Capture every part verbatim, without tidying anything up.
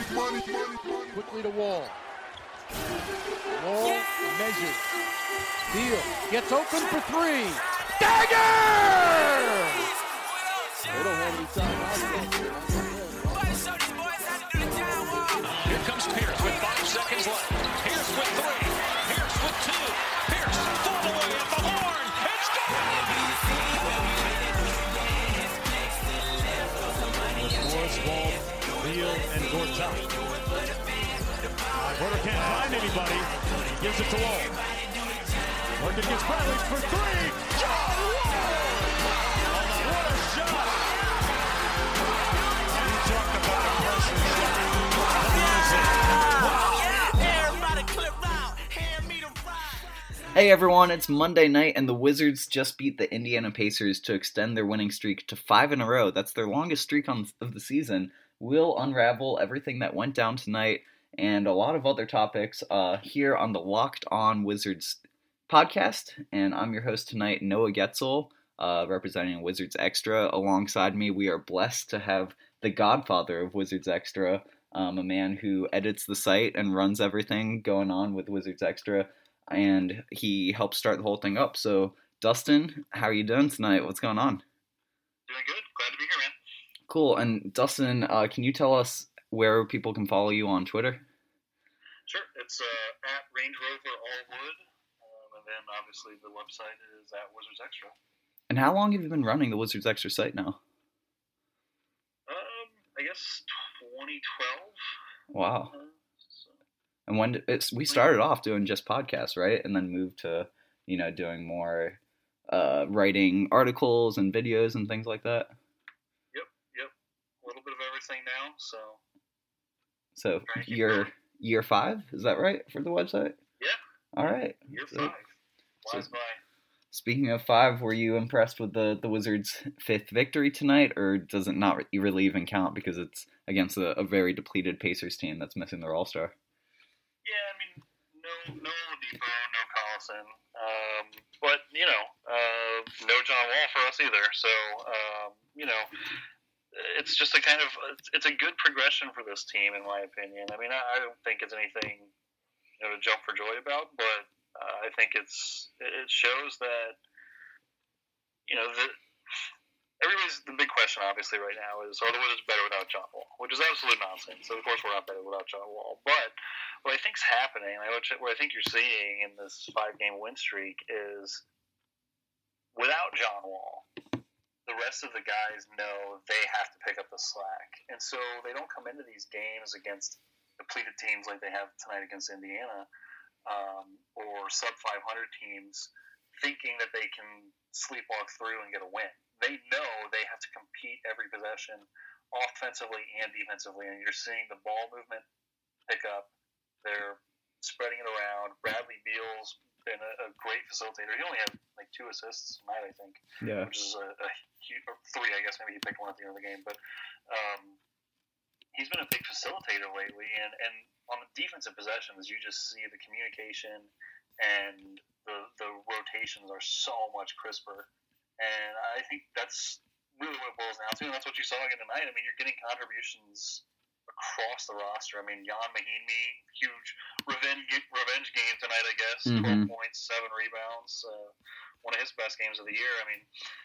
Quickly to Wall. Wall measures. Beal gets open for three. Dagger! They don't want any time out. Here comes Pierce with five seconds left. Pierce with three. Pierce with two. Pierce full away at the horn. It's gone! Morris, Wall, Beal, and Gortat. Porter can't find anybody. Gives it to Wall. Working against Bradley for three. John Wall! What a shot! And you talk about a pressure shot. Hey everyone, it's Monday night and the Wizards just beat the Indiana Pacers to extend their winning streak to five in a row. That's their longest streak on, of the season. We'll unravel everything that went down tonight and a lot of other topics uh, here on the Locked On Wizards podcast. And I'm your host tonight, Noah Getzel, uh, representing Wizards Extra. Alongside me, we are blessed to have the godfather of Wizards Extra, um, a man who edits the site and runs everything going on with Wizards Extra. And he helped start the whole thing up. So, Dustin, how are you doing tonight? What's going on? Doing good. Glad to be here, man. Cool. And Dustin, uh, can you tell us where people can follow you on Twitter? Sure. It's uh, at Range Rover Allwood. Um, and then, obviously, the website is at Wizards Extra. And how long have you been running the Wizards Extra site now? Um, I guess twenty twelve. Wow. Uh, And when did, it's, we started off doing just podcasts, right? And then moved to, you know, doing more uh, writing articles and videos and things like that. Yep, yep. A little bit of everything now, so. So Trying to keep year going. year five, is that right for the website? Yeah. All right. Year So, five. Flies so- by. speaking of five, were you impressed with the, the Wizards' fifth victory tonight, or does it not really even count because it's against a, a very depleted Pacers team that's missing their all-star? Yeah, I mean, no, no Oladipo, no Collison, um, but you know, uh, no John Wall for us either. So, um, you know, it's just a kind of it's, it's a good progression for this team, in my opinion. I mean, I, I don't think it's anything you know to jump for joy about, but uh, I think it's it shows that you know that. Everybody's the big question, obviously, right now is: are the Wizards better without John Wall? Which is absolute nonsense. So, of course, we're not better without John Wall. But what I think's happening, what I think you're seeing in this five-game win streak, is without John Wall, the rest of the guys know they have to pick up the slack, and so they don't come into these games against depleted teams like they have tonight against Indiana, um, or sub five hundred teams, thinking that they can sleepwalk through and get a win. They know they have to compete every possession offensively and defensively, and you're seeing the ball movement pick up. They're spreading it around. Bradley Beal's been a, a great facilitator. He only had like two assists tonight, I think, Yeah. which is a, a huge, or three, I guess. Maybe he picked one at the end of the game, but um, he's been a big facilitator lately. And, and on the defensive possessions, you just see the communication and the the rotations are so much crisper. And I think that's really what it boils down to, and that's what you saw again tonight. I mean, you're getting contributions across the roster. I mean, Jan Mahinmi, huge revenge revenge game tonight, I guess. Mm-hmm. twelve points, seven rebounds, uh, one of his best games of the year. I mean,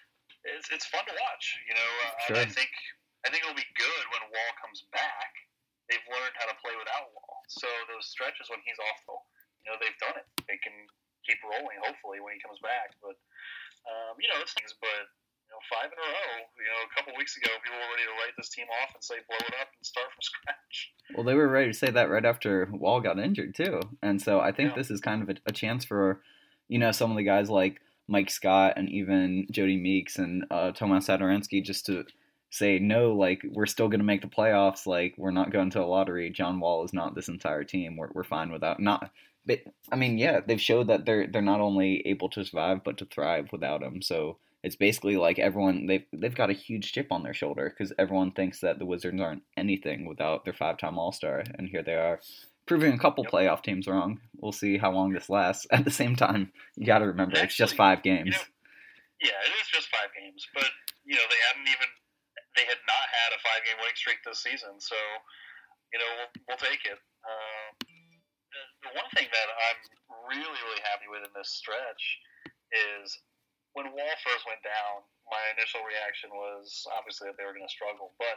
it's it's fun to watch, you know. Uh, Sure. and I think I think it'll be good when Wall comes back. They've learned how to play without Wall, so those stretches when he's off, you know, they've done it. They can keep rolling, hopefully, when he comes back, but. Um, you know, it's things, but, you know, five in a row, you know, a couple weeks ago, people were ready to write this team off and say, blow it up and start from scratch. Well, they were ready to say that right after Wall got injured, too. And so I think Yeah. this is kind of a, a chance for, you know, some of the guys like Mike Scott and even Jody Meeks and uh, Tomas Satoransky just to say, no, like, we're still going to make the playoffs. Like, we're not going to a lottery. John Wall is not this entire team. We're, we're fine without not. But, I mean, yeah, they've showed that they're they're not only able to survive, but to thrive without him. So it's basically like everyone, they've, they've got a huge chip on their shoulder because everyone thinks that the Wizards aren't anything without their five-time All-Star. And here they are, proving a couple Yep. playoff teams wrong. We'll see how long this lasts. At the same time, you got to remember, it's just Actually, five games. You know, yeah, it is just five games, but, you know, they hadn't even, they had not had a five-game winning streak this season, so, you know, we'll, we'll take it. Um, the, the one thing that I'm really, really happy with in this stretch is when Wall first went down, my initial reaction was obviously that they were going to struggle. But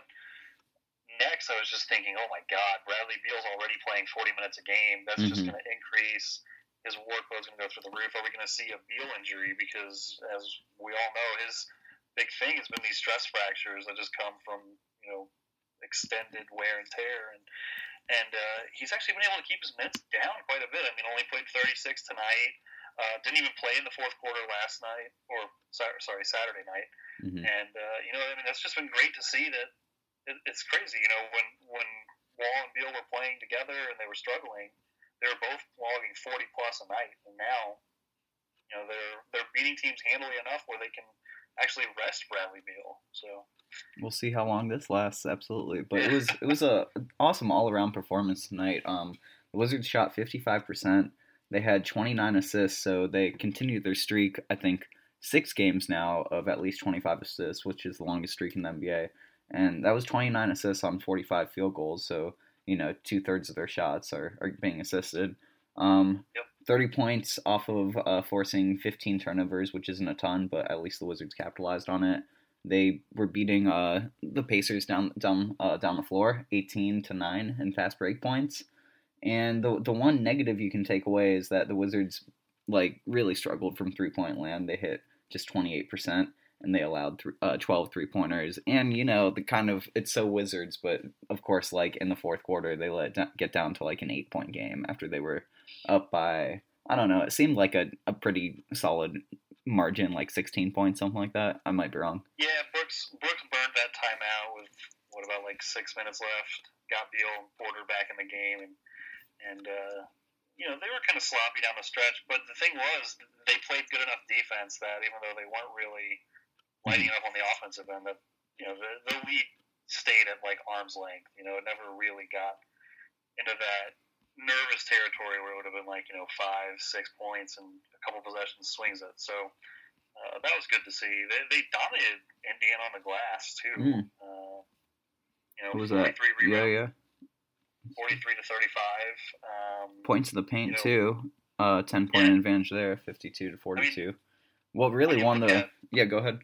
next, I was just thinking, oh my God, Bradley Beal's already playing forty minutes a game. That's mm-hmm. just going to increase. His workload's going to go through the roof. Are we going to see a Beal injury? Because as we all know, his big thing has been these stress fractures that just come from, you know, extended wear and tear. And and uh, he's actually been able to keep his minutes down quite a bit. I mean, only played thirty-six tonight. Uh, didn't even play in the fourth quarter last night, or sorry, Saturday night. Mm-hmm. And uh, you know, I mean, that's just been great to see. That it, it's crazy. You know, when when Wall and Beal were playing together and they were struggling, they were both logging forty plus a night, and now, you know, they're they're beating teams handily enough where they can actually rest Bradley Beal. So we'll see how long this lasts. Absolutely, but it was it was a awesome all around performance tonight. Um, the Wizards shot fifty-five percent. They had twenty-nine assists, so they continued their streak. I think six games now of at least twenty-five assists, which is the longest streak in the N B A. And that was twenty-nine assists on forty-five field goals. So, you know, two thirds of their shots are, are being assisted. Um, yep. thirty points off of uh, forcing fifteen turnovers, which isn't a ton, but at least the Wizards capitalized on it. They were beating uh, the Pacers down down uh, down the floor, eighteen to nine in fast break points. And the the one negative you can take away is that the Wizards like really struggled from three point land. They hit just twenty-eight percent, and they allowed th- uh, twelve three pointers. And you know the kind of it's so Wizards, but of course, like in the fourth quarter, they let it get down to like an eight point game after they were up by I don't know. It seemed like a, a pretty solid margin, like sixteen points, something like that. I might be wrong. Yeah, Brooks Brooks burned that timeout with what about like six minutes left. Got Beal and Porter back in the game, and. And, uh, you know, they were kind of sloppy down the stretch. But the thing was, they played good enough defense that even though they weren't really lighting up on the offensive end, that, you know, the, the lead stayed at, like, arm's length. You know, it never really got into that nervous territory where it would have been, like, you know, five, six points and a couple possessions swings it. So uh, that was good to see. They, they dominated Indiana on the glass, too. Mm. Uh, you know, what was that? rebounds. Yeah, yeah. forty-three to thirty-five. Um, Points in the paint, you know, too. Uh, ten-point yeah. advantage there, fifty-two to forty-two. I mean, what really when won the... At, yeah, go ahead.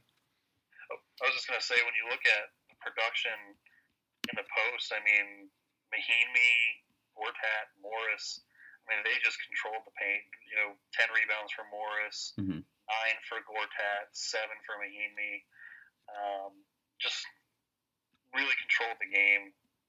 I was just going to say, when you look at the production in the post, I mean, Mahinmi, Gortat, Morris, I mean, they just controlled the paint. You know, ten rebounds for Morris, mm-hmm. nine for Gortat, seven for Mahinmi. Um, just really controlled the game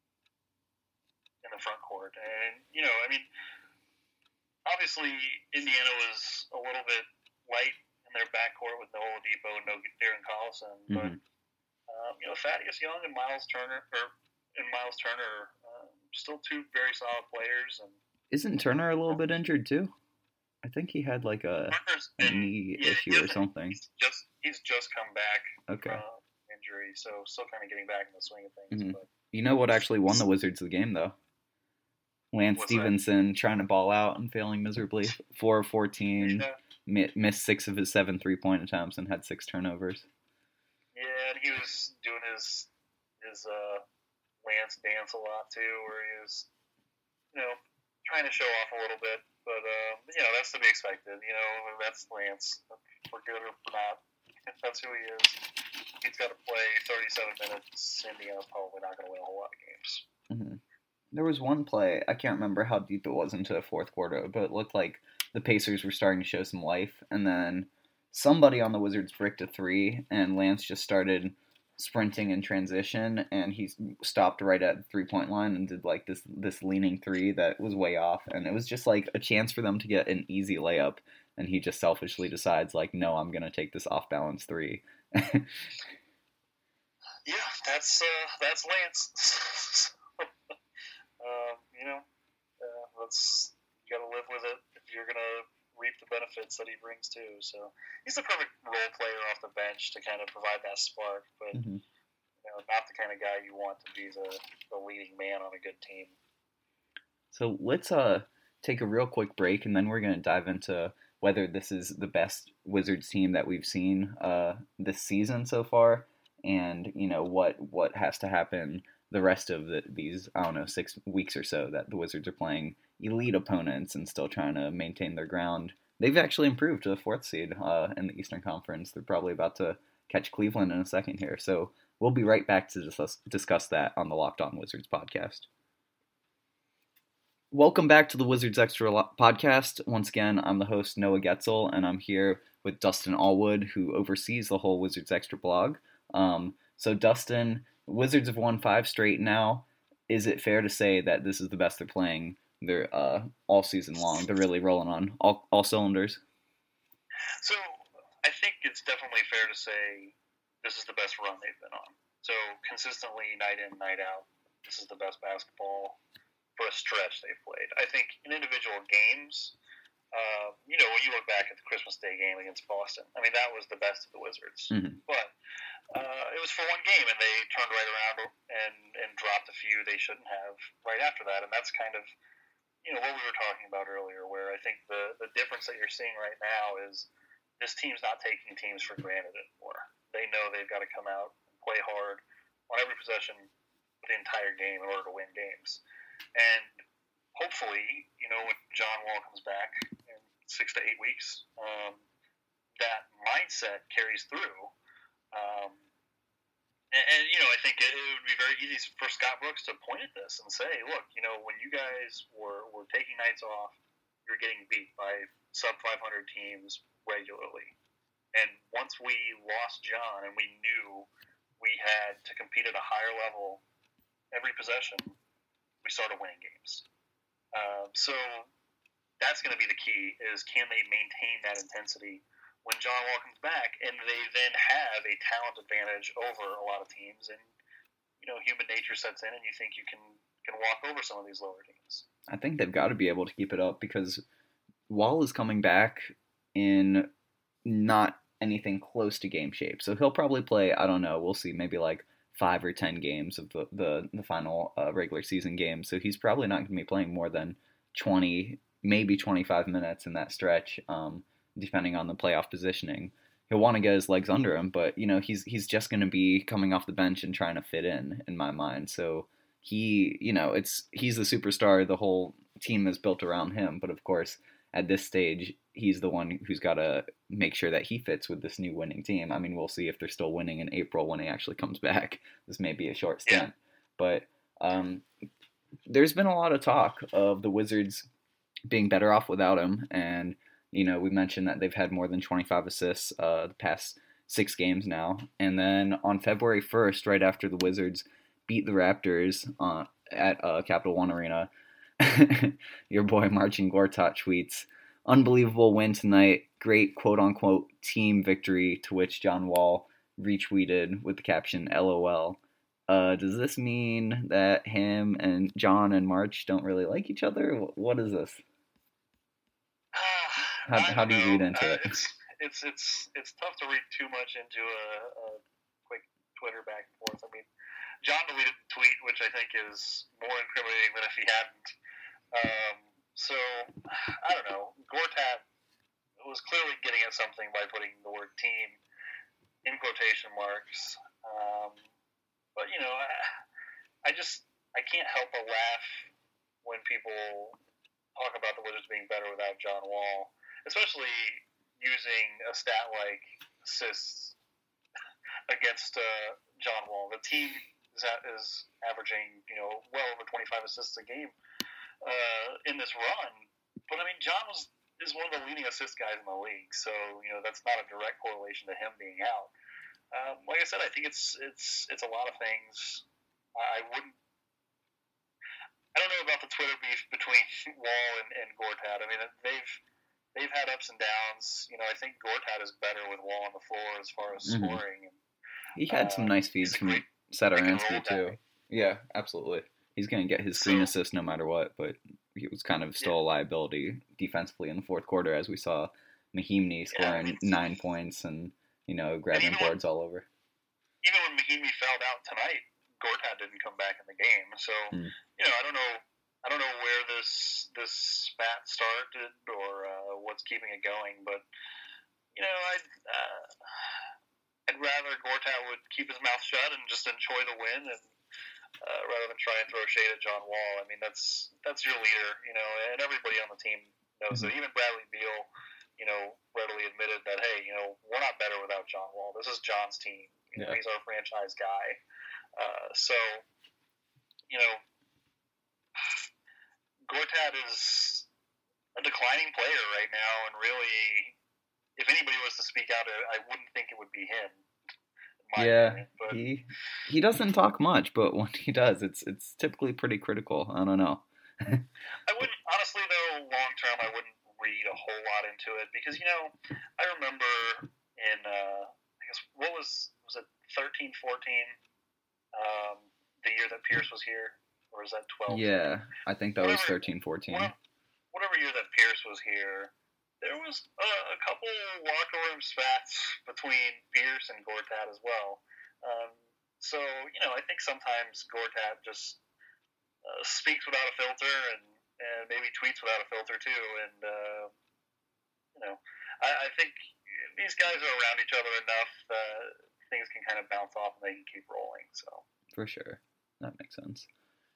in the front court. And, you know, I mean, obviously Indiana was a little bit light in their backcourt with no Oladipo and no Darren Collison, mm-hmm. but, um, you know, Thaddeus Young and Miles Turner, or and Miles Turner, um, still two very solid players. And isn't Turner a little bit injured too? I think he had like a, a been, knee yeah, issue or something. He's just, he's just come back okay. from injury, so still kind of getting back in the swing of things. Mm-hmm. But you know what actually won the Wizards the game, though? Lance What's Stevenson that? trying to ball out and failing miserably. four of fourteen, yeah. missed six of his seven three-point attempts and had six turnovers. Yeah, and he was doing his his uh, Lance dance a lot, too, where he was, you know, trying to show off a little bit. But, uh, you know, that's to be expected. You know, that's Lance. For good or for not, that's who he is. He's got to play thirty-seven minutes. Indiana's probably not going to win a whole lot of games. Mm-hmm. There was one play, I can't remember how deep it was into the fourth quarter, but it looked like the Pacers were starting to show some life, and then somebody on the Wizards bricked a three, and Lance just started sprinting in transition, and he stopped right at the three-point line and did like this this leaning three that was way off, and it was just like a chance for them to get an easy layup, and he just selfishly decides like, no, I'm going to take this off-balance three. Yeah, that's, uh, that's Lance. Um, you know, uh, that's you got to live with it if you're gonna reap the benefits that he brings too. So he's the perfect role player off the bench to kind of provide that spark, but mm-hmm. you know, not the kind of guy you want to be the, the leading man on a good team. So let's uh take a real quick break, and then we're gonna dive into whether this is the best Wizards team that we've seen uh this season so far, and you know what what has to happen the rest of the, these, I don't know, six weeks or so that the Wizards are playing elite opponents and still trying to maintain their ground. They've actually improved to the fourth seed uh, in the Eastern Conference. They're probably about to catch Cleveland in a second here. So we'll be right back to discuss, discuss that on the Locked On Wizards podcast. Welcome back to the Wizards Extra podcast. Once again, I'm the host, Noah Getzel, and I'm here with Dustin Allwood, who oversees the whole Wizards Extra blog. Um, so, Dustin, Wizards have won five straight now. Is it fair to say that this is the best they're playing they're, uh, all season long? They're really rolling on all, all cylinders. So, I think it's definitely fair to say this is the best run they've been on. So, consistently, night in, night out, this is the best basketball for a stretch they've played. I think in individual games, uh, you know, when you look back at the Christmas Day game against Boston, I mean, that was the best of the Wizards. Mm-hmm. But uh, it was for one game, and they turned right around and, and dropped a few they shouldn't have right after that. And that's kind of, you know, what we were talking about earlier, where I think the, the difference that you're seeing right now is this team's not taking teams for granted anymore. They know they've got to come out and play hard on every possession for the entire game in order to win games. And hopefully, you know, when John Wall comes back in six to eight weeks, um, that mindset carries through. Um, and, and, you know, I think it, it would be very easy for Scott Brooks to point at this and say, look, you know, when you guys were, were taking nights off, you're getting beat by sub five hundred teams regularly. And once we lost John and we knew we had to compete at a higher level every possession, we started winning games. Uh, so that's going to be the key, is can they maintain that intensity when John Wall comes back, and they then have a talent advantage over a lot of teams, and, you know, human nature sets in and you think you can, can walk over some of these lower teams. I think they've got to be able to keep it up because Wall is coming back in not anything close to game shape. So he'll probably play, I don't know, we'll see, maybe like five or ten games of the the, the final uh, regular season game. So he's probably not going to be playing more than twenty, maybe twenty-five minutes in that stretch, um, depending on the playoff positioning. He'll want to get his legs under him, but you know he's he's just going to be coming off the bench and trying to fit in, in my mind. So he, you know, it's he's the superstar. The whole team is built around him. But of course, at this stage, he's the one who's got to make sure that he fits with this new winning team. I mean, we'll see if they're still winning in April when he actually comes back. This may be a short stint. Yeah. But um, there's been a lot of talk of the Wizards being better off without him. And, you know, we mentioned that they've had more than twenty-five assists uh, the past six games now. And then on February first, right after the Wizards beat the Raptors uh, at uh, Capital One Arena, your boy Marcin Gortat tweets, "Unbelievable win tonight. Great quote-unquote team victory," to which John Wall retweeted with the caption, "L O L. Uh, does this mean that him and John and March don't really like each other? What is this? How, how do you read into uh, it? It's, it's it's it's tough to read too much into a, a quick Twitter back and forth. I mean, John deleted the tweet, which I think is more incriminating than if he hadn't. Um, so, I don't know. Gortat was clearly getting at something by putting the word team in quotation marks. Um, but, you know, I, I just, I can't help but laugh when people talk about the Wizards being better without John Wall, especially using a stat like assists against uh, John Wall. The team is, is averaging, you know, well over twenty-five assists a game uh, in this run. But, I mean, John was is one of the leading assist guys in the league, so, you know, that's not a direct correlation to him being out. Um, like I said, I think it's it's it's a lot of things. I wouldn't. I don't know about the Twitter beef between Wall and, and Gortat. I mean, they've they've had ups and downs. You know, I think Gortat is better with Wall on the floor as far as mm-hmm. scoring. And, he had uh, some nice feeds from Satoransky too. Yeah, absolutely. He's going to get his screen so, assist no matter what, but he was kind of still yeah. a liability defensively in the fourth quarter, as we saw Mahinmi scoring yeah, I mean, nine points and, you know, grabbing boards all over. Even when Mahinmi fouled out tonight, Gortat didn't come back in the game. So, mm. you know, I don't know I don't know where this this spat started or uh, what's keeping it going, but, you know, I'd, uh, I'd rather Gortat would keep his mouth shut and just enjoy the win and uh, rather than try and throw shade at John Wall. I mean, that's that's your leader, you know, and everybody on the team knows mm-hmm. that. Even Bradley Beal, you know, readily admitted that, hey, you know, we're not better without John Wall. This is John's team. You know, yeah. He's our franchise guy. Uh, so, you know, Gortat is a declining player right now, and really, if anybody was to speak out, I wouldn't think it would be him. Yeah, opinion, but, he he doesn't talk much, but when he does, it's it's typically pretty critical. I don't know. I wouldn't, honestly, though, long term, I wouldn't read a whole lot into it because, you know, I remember in, uh, I guess, what was, was it thirteen, fourteen, um, the year that Pierce was here? Or was that twelve? Yeah, I think that whatever, was thirteen, fourteen. Whatever year that Pierce was here, there was a, a couple locker room spats between Pierce and Gortat as well. Um, so, you know, I think sometimes Gortat just uh, speaks without a filter and, and maybe tweets without a filter too. And, uh, you know, I, I think these guys are around each other enough that things can kind of bounce off and they can keep rolling. So for sure. That makes sense.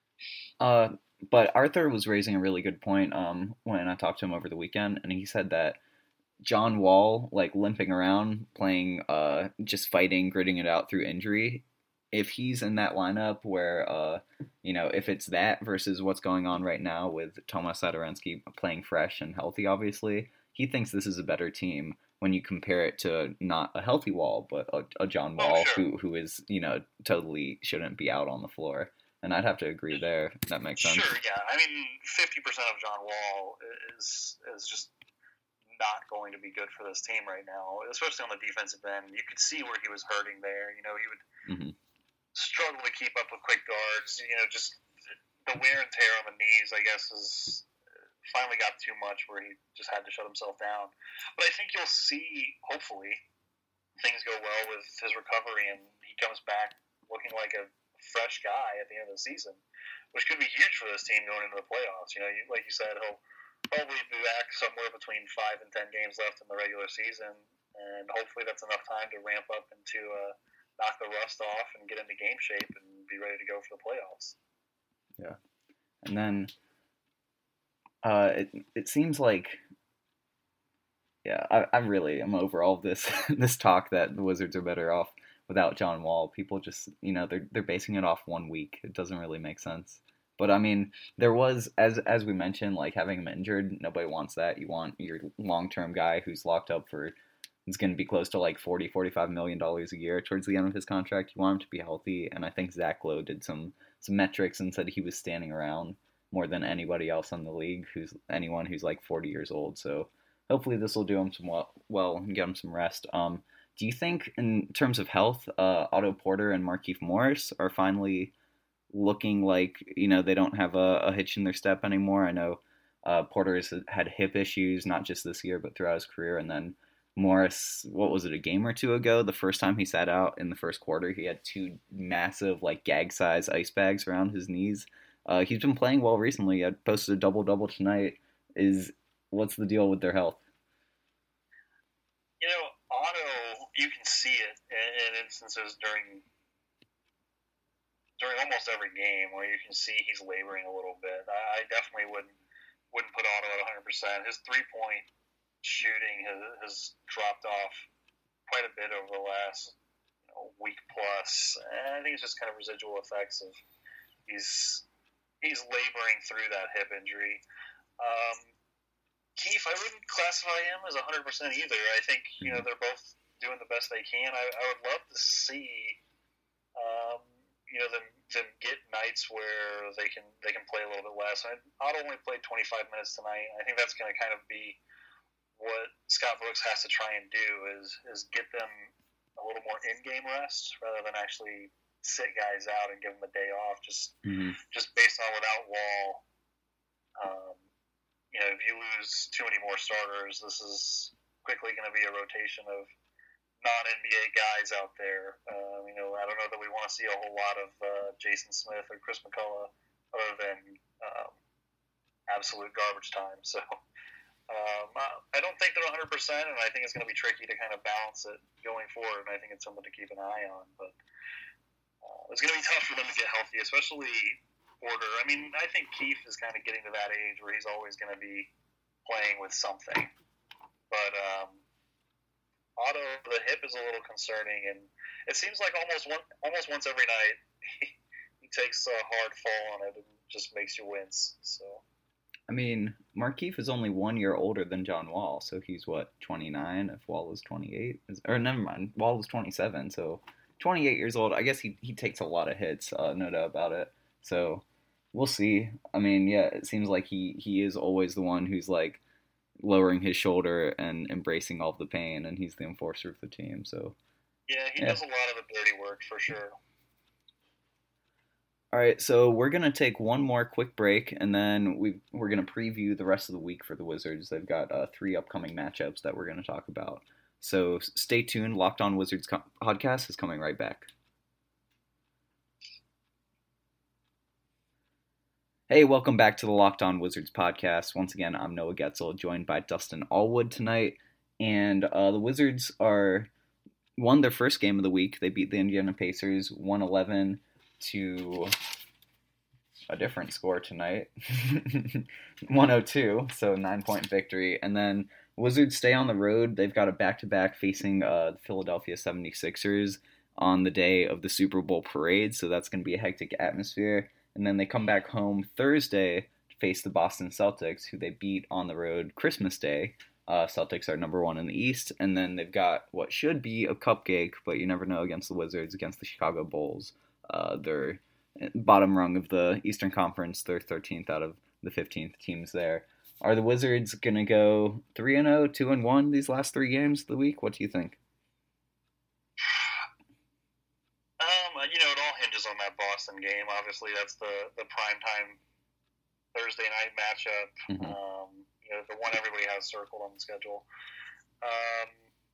Uh, but Arthur was raising a really good point um, when I talked to him over the weekend, and he said that John Wall, like limping around, playing, uh, just fighting, gritting it out through injury, if he's in that lineup where, uh, you know, if it's that versus what's going on right now with Tomas Satoransky playing fresh and healthy, obviously, he thinks this is a better team when you compare it to not a healthy Wall, but a, a John Wall oh, sure. who who is, you know, totally shouldn't be out on the floor. And I'd have to agree there. That makes sense. Sure, yeah. I mean, fifty percent of John Wall is is just not going to be good for this team right now, especially on the defensive end. You could see where he was hurting there. You know, he would mm-hmm. struggle to keep up with quick guards. You know, just the wear and tear on the knees, I guess, is finally got too much where he just had to shut himself down. But I think you'll see, hopefully, things go well with his recovery and he comes back looking like a fresh guy at the end of the season, which could be huge for this team going into the playoffs. You know, you, like you said, he'll probably be back somewhere between five and ten games left in the regular season, and hopefully that's enough time to ramp up and to uh, knock the rust off and get into game shape and be ready to go for the playoffs. Yeah, and then uh, it it seems like, yeah, I I really am over all of this this talk that the Wizards are better off without John Wall. People just, you know, they're they're basing it off one week. It doesn't really make sense. But I mean, there was, as as we mentioned, like having him injured, nobody wants that. You want your long-term guy who's locked up for, it's going to be close to like forty, forty-five million dollars a year towards the end of his contract. You want him to be healthy. And I think Zach Lowe did some, some metrics and said he was standing around more than anybody else in the league, who's anyone who's like forty years old. So hopefully this will do him some well, well and get him some rest. Um, Do you think, in terms of health, uh, Otto Porter and Markieff Morris are finally looking like, you know, they don't have a, a hitch in their step anymore? I know uh, Porter has had hip issues, not just this year, but throughout his career. And then Morris, what was it, a game or two ago? The first time he sat out in the first quarter, he had two massive, like, gag-size ice bags around his knees. Uh, he's been playing well recently. I posted a double-double tonight. Is what's the deal with their health? You know, Otto, you can see it in, in instances during during almost every game where you can see he's laboring a little bit. I, I definitely wouldn't wouldn't put Otto at one hundred percent. His three-point shooting has, has dropped off quite a bit over the last you know, week plus. And I think it's just kind of residual effects of he's he's laboring through that hip injury. Um, Keith, I wouldn't classify him as one hundred percent either. I think, you know, they're both doing the best they can. I, I would love to see, um, you know, them, them get nights where they can they can play a little bit less. I, Otto only played twenty-five minutes tonight. I think that's going to kind of be what Scott Brooks has to try and do is, is get them a little more in-game rest rather than actually sit guys out and give them a day off just, mm-hmm. just based on without Wall. Um, You know, if you lose too many more starters, this is quickly going to be a rotation of non-N B A guys out there. Um, you know, I don't know that we want to see a whole lot of uh, Jason Smith or Chris McCullough other than um, absolute garbage time. So um, I don't think they're one hundred percent, and I think it's going to be tricky to kind of balance it going forward, and I think it's something to keep an eye on. But uh, it's going to be tough for them to get healthy, especially Porter. I mean, I think Keith is kind of getting to that age where he's always going to be playing with something. But um, Otto, the hip is a little concerning, and it seems like almost one, almost once every night he, he takes a hard fall on it and just makes you wince. So. I mean, Markieff is only one year older than John Wall, so he's, what, twenty-nine if Wall is twenty-eight? Or never mind, Wall is twenty-seven, so twenty-eight years old. I guess he, he takes a lot of hits, uh, no doubt about it. So we'll see. I mean, yeah, it seems like he, he is always the one who's, like, lowering his shoulder and embracing all of the pain, and he's the enforcer of the team, so. Yeah, he yeah. does a lot of the dirty work, for sure. All right, so we're going to take one more quick break, and then we, we're going to preview the rest of the week for the Wizards. They've got uh, three upcoming matchups that we're going to talk about. So stay tuned. Locked On Wizards co- podcast is coming right back. Hey, welcome back to the Locked On Wizards podcast. Once again, I'm Noah Getzel, joined by Dustin Allwood tonight. And uh, the Wizards are won their first game of the week. They beat the Indiana Pacers one eleven to a different score tonight, one oh two, so nine-point victory. And then Wizards stay on the road. They've got a back-to-back facing uh, the Philadelphia seventy-sixers on the day of the Super Bowl parade, so that's going to be a hectic atmosphere. And then they come back home Thursday to face the Boston Celtics, who they beat on the road Christmas Day. Uh, Celtics are number one in the East, and then they've got what should be a cupcake, but you never know against the Wizards, against the Chicago Bulls. Uh, they're bottom rung of the Eastern Conference. They're thirteenth out of the fifteenth teams there. Are the Wizards going to go three and oh, two and one these last three games of the week? What do you think? Um, you know, it all hinges on that Boston game. Obviously, that's the, the primetime Thursday night matchup. Mm-hmm. Um, you know, the one everybody has circled on the schedule. Um,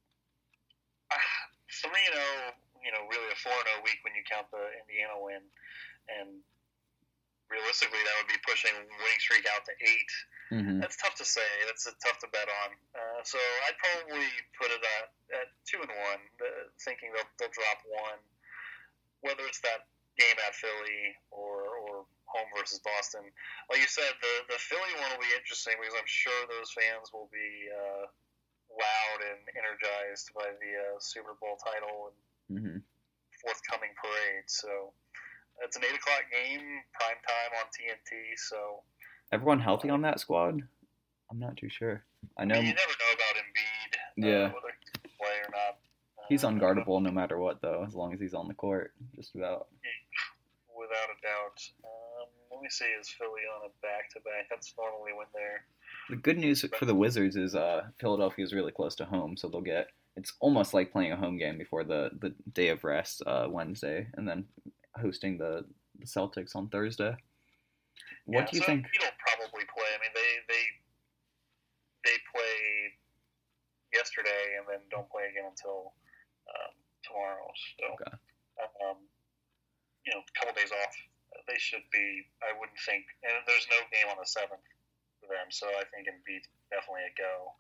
three and oh, you know, really a four and oh week when you count the Indiana win. And realistically, that would be pushing winning streak out to eight. Mm-hmm. That's tough to say. That's uh, tough to bet on. Uh, so I'd probably put it at, at two and one, uh, thinking they'll, they'll drop one. Whether it's that game at Philly or, or home versus Boston. Like you said, the, the Philly one will be interesting because I'm sure those fans will be uh, loud and energized by the uh, Super Bowl title and mm-hmm. forthcoming parade. So it's an eight o'clock game, prime time on T N T. So everyone healthy on that squad? I'm not too sure. I know I mean, you never know about Embiid. Yeah, uh, whether he can play or not. Uh, he's unguardable no matter what, though, as long as he's on the court. Just about. Without a doubt. Um, let me see. Is Philly on a back to back? That's normally when they're. The good news for the Wizards is uh, Philadelphia is really close to home, so they'll get. It's almost like playing a home game before the, the day of rest, uh, Wednesday, and then hosting the, the Celtics on Thursday. What yeah, do you so think? He'll probably play. I mean, they they they play yesterday and then don't play again until um, tomorrow. So, okay. um, you know, a couple days off. They should be. I wouldn't think. And there's no game on the seventh for them, so I think Embiid's definitely a go.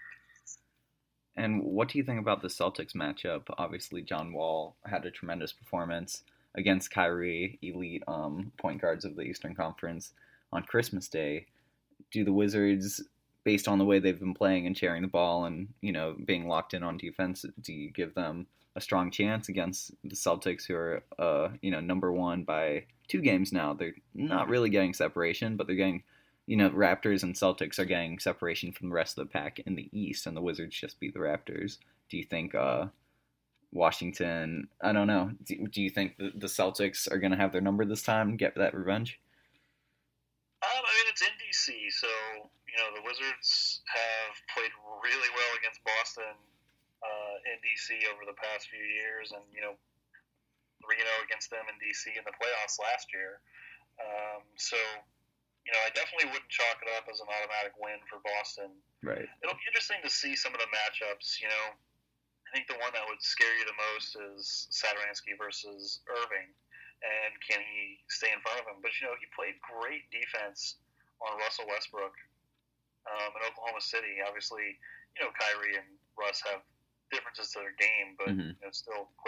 And what do you think about the Celtics matchup? Obviously, John Wall had a tremendous performance against Kyrie, elite um, point guards of the Eastern Conference on Christmas Day. Do the Wizards, based on the way they've been playing and sharing the ball and, you know, being locked in on defense, do you give them a strong chance against the Celtics, who are, uh, you know, number one by two games now? They're not really getting separation, but they're getting, you know, Raptors and Celtics are getting separation from the rest of the pack in the East, and the Wizards just beat the Raptors. Do you think uh, Washington, I don't know, do, do you think the, the Celtics are going to have their number this time, get that revenge? Um, I mean, it's in D C, so, you know, the Wizards have played really well against Boston uh, in D C over the past few years, and, you know, three and oh against them in D C in the playoffs last year. Um, so, you know, I definitely wouldn't chalk it up as an automatic win for Boston. Right. It'll be interesting to see some of the matchups. You know, I think the one that would scare you the most is Satoransky versus Irving, and can he stay in front of him? But, you know, he played great defense on Russell Westbrook um, in Oklahoma City. Obviously, you know, Kyrie and Russ have differences to their game, but mm-hmm. you know, still quick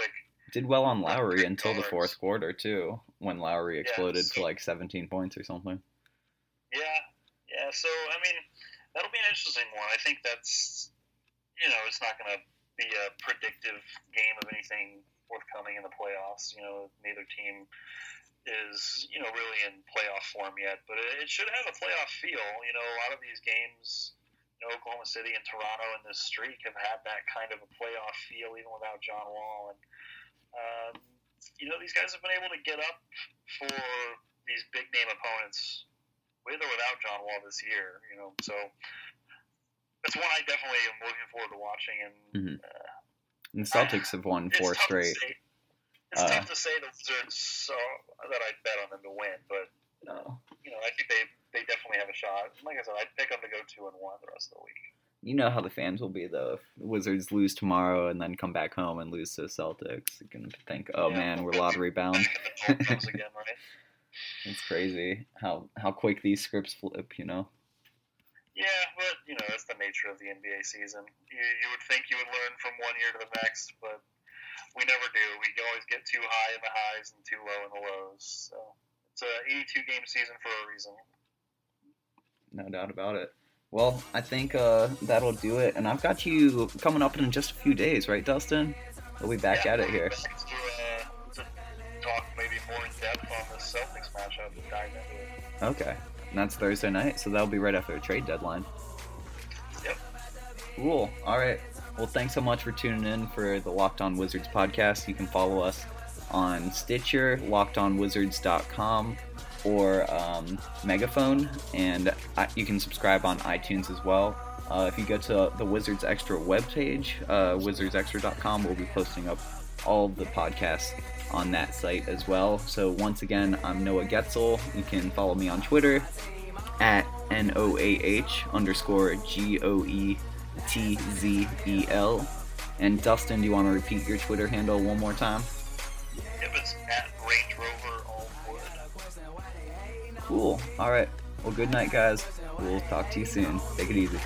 Did well on Lowry until the guards. fourth quarter, too, when Lowry exploded Yes. for like seventeen points or something. Yeah, yeah. So I mean, that'll be an interesting one. I think that's, you know, it's not going to be a predictive game of anything forthcoming in the playoffs. You know, neither team is, you know, really in playoff form yet, but it, it should have a playoff feel. You know, a lot of these games, you know, Oklahoma City and Toronto in this streak have had that kind of a playoff feel even without John Wall. And um, you know, these guys have been able to get up for these big name opponents with or without John Wall this year, you know, so it's one I definitely am looking forward to watching. And, Mm-hmm. uh, and the Celtics have won four it's tough straight. To say, it's Uh, tough to say the Wizards so, that I'd bet on them to win, but No. you know, I think they they definitely have a shot. Like I said, I'd pick them to go two and one the rest of the week. You know how the fans will be, though. If the Wizards lose tomorrow and then come back home and lose to the Celtics, you're going to think, oh, Yeah. man, we're lottery bound. Back in the North comes again, right? It's crazy how how quick these scripts flip, you know? Yeah, but, you know, that's the nature of the N B A season. You, you would think you would learn from one year to the next, but we never do. We always get too high in the highs and too low in the lows. So it's an eighty-two game season for a reason. No doubt about it. Well, I think uh, that'll do it. And I've got you coming up in just a few days, right, Dustin? We'll be back yeah, at it here. Back to, uh, to talk maybe more in depth on the Celtics matchup and dive into it. Okay. And that's Thursday night, so that'll be right after the trade deadline. Yep. Cool. All right. Well, thanks so much for tuning in for the Locked On Wizards podcast. You can follow us on Stitcher, locked on wizards dot com, or um, Megaphone, and I, you can subscribe on iTunes as well. Uh, if you go to the Wizards Extra webpage, uh, wizards extra dot com, we'll be posting up all of the podcasts on that site as well. So once again, I'm Noah Getzel. You can follow me on Twitter at N O A H underscore G O E T Z E L. And Dustin, do you want to repeat your Twitter handle one more time? It was at Range Rover All Wood. Cool. All right. Well, good night, guys. We'll talk to you soon. Take it easy.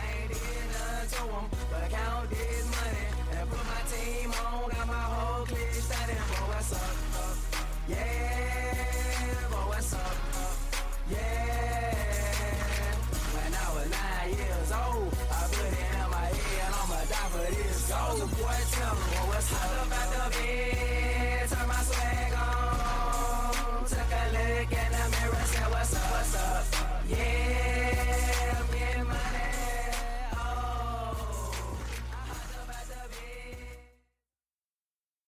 Boy, tell me, well, what's up?